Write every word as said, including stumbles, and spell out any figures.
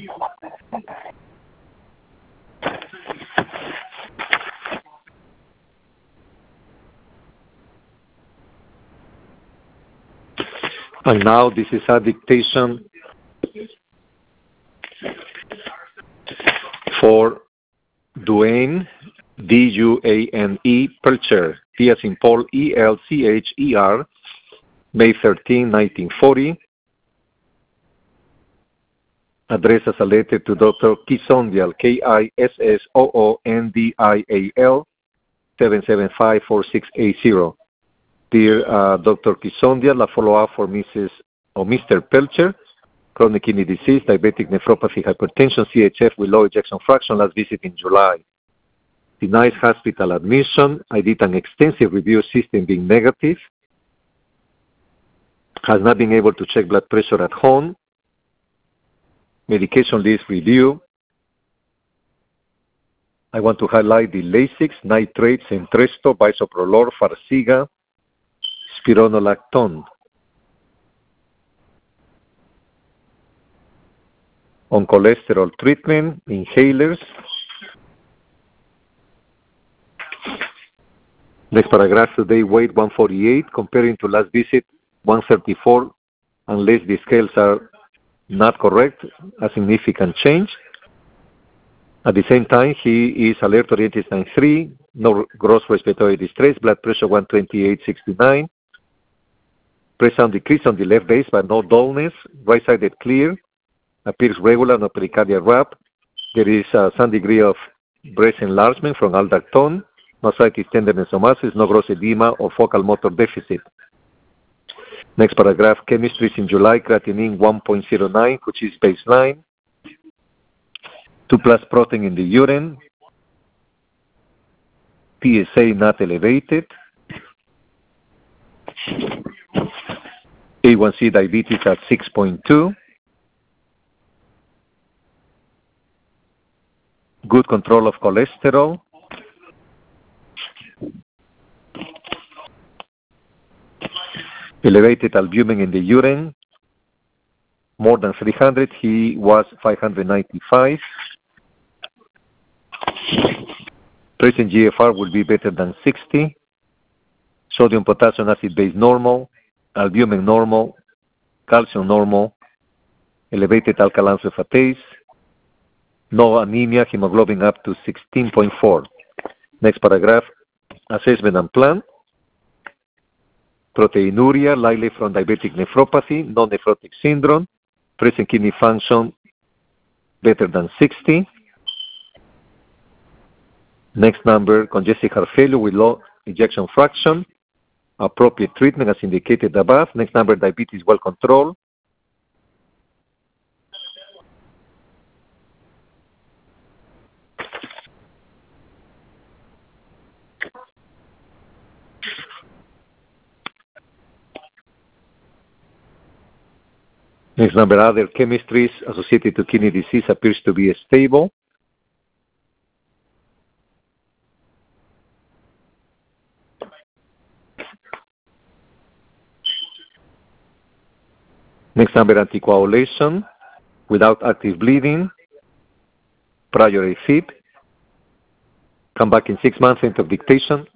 And now this is a dictation for Duane, D U A N E, Pelcher, P as in Paul, E L C H E R, May thirteenth, nineteen forty. Addressed as a letter to Doctor Kissondial, K I S S O O N D I A L, seven seven five four six eight zero. Dear uh, Doctor Kissondial, a follow-up for Missus or Mister Pelcher, chronic kidney disease, diabetic nephropathy, hypertension, C H F with low ejection fraction, last visit in July. Denies hospital admission. I did an extensive review, system being negative. Has not been able to check blood pressure at home. Medication list review. I want to highlight the Lasix, nitrates, Entresto, bisoprolol, Farxiga, spironolactone. On cholesterol treatment, inhalers. Next paragraph, today weight one forty-eight, comparing to last visit one thirty-four, unless the scales are not correct, a significant change. At the same time, he is alert-oriented nine three, no gross respiratory distress, blood pressure one twenty-eight sixty-nine, press sound decrease on the left base, but no dullness, right-sided clear, appears regular, no pericardial rap. There is uh, some degree of breast enlargement from aldactone, no ascites, tenderness, or masses, no gross edema or focal motor deficit. Next paragraph, chemistries in July, creatinine one point zero nine, which is baseline. two plus protein in the urine. P S A not elevated. A one C diabetes at six point two. Good control of cholesterol. Elevated albumin in the urine, more than three hundred. He was five hundred ninety-five. Present G F R will be better than sixty. Sodium, potassium, acid base normal. Albumin normal. Calcium normal. Elevated alkaline phosphatase. No anemia, hemoglobin up to sixteen point four. Next paragraph, assessment and plan. Proteinuria, likely from diabetic nephropathy, non-nephrotic syndrome, present kidney function better than sixty. Next number, congestive heart failure with low ejection fraction, appropriate treatment as indicated above. Next number, diabetes well controlled. Next number, other chemistries associated to kidney disease appears to be stable. Next number, anticoagulation without active bleeding, prior AFib. Come back in six months, end of dictation.